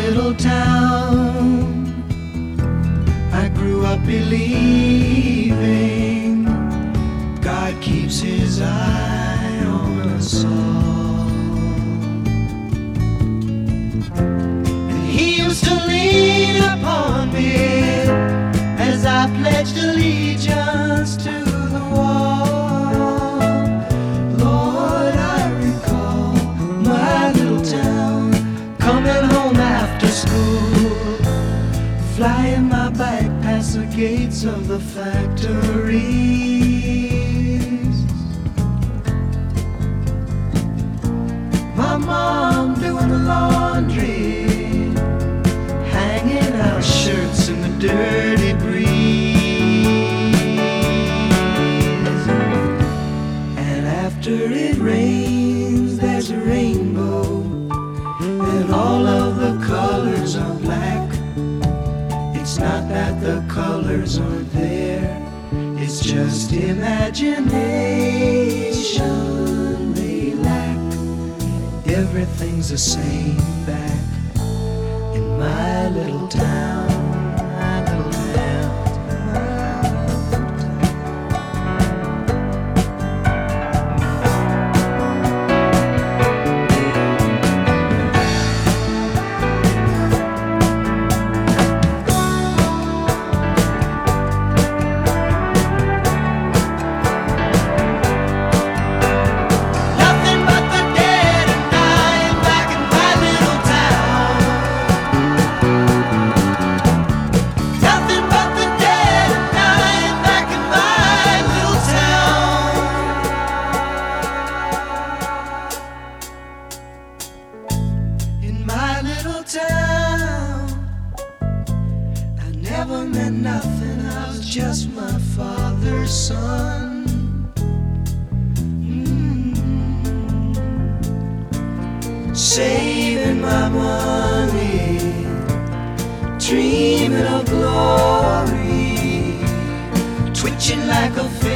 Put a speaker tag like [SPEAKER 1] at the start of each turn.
[SPEAKER 1] little town, I grew up believing God keeps his eye on us all. And he used to lean upon me as I pledged allegiance to the wall. Lord, I recall my little town, coming home after school, flying my bike past the gates of the factories. My mom doing the laundry, hanging out shirts in the dirty breeze. And after it rains, there's a rainbow, and all of the colors are black. It's not that the colors aren't there, it's just imagination they lack. Everything's the same back in my little town, my little town. Never meant nothing, I was just my father's son. Saving my money, dreaming of glory, twitching like a fish